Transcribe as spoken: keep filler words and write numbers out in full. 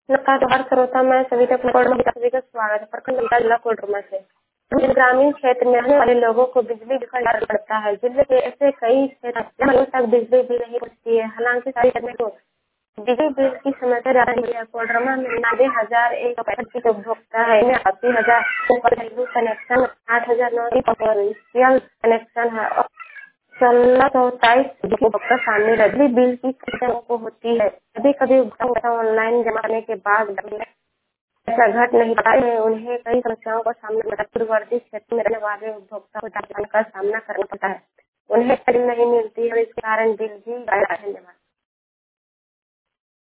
नमस्कार जोहार श्रोता, मैं सविता कोडरमा सभी का स्वागत है। प्रखंड जिला कोडरमा से ग्रामीण क्षेत्र में रहने वाले लोगों को बिजली बिल का डर पड़ता है। जिले के ऐसे कई क्षेत्र हैं तक बिजली बिल नहीं पहुंचती है। हालांकि सारी करने को बिजली बिल की समस्या जा रही है। कोडरमा में नब्बे हजार एक सौ पैंसठ की उपभोक्ता है। इनमें अस्सी हजार घरेलू कनेक्शन, आठ हजार नौ कमर्शियल कनेक्शन है और सोलह सौ तेईस उपभोक्ता शामिल है। बिजली बिल की समस्या को होती है। कभी कभी उपभोक्ता ऑनलाइन जमा करने के बाद ऐसा घट नहीं पाता है। उन्हें कई समस्याओं का सामना करना पूर्ववर्ती क्षेत्र में रहने वाले उपभोक्ता को जान का सामना करना पड़ता है। उन्हें नहीं मिलती है और इसके कारण बिल भी धन्यवाद।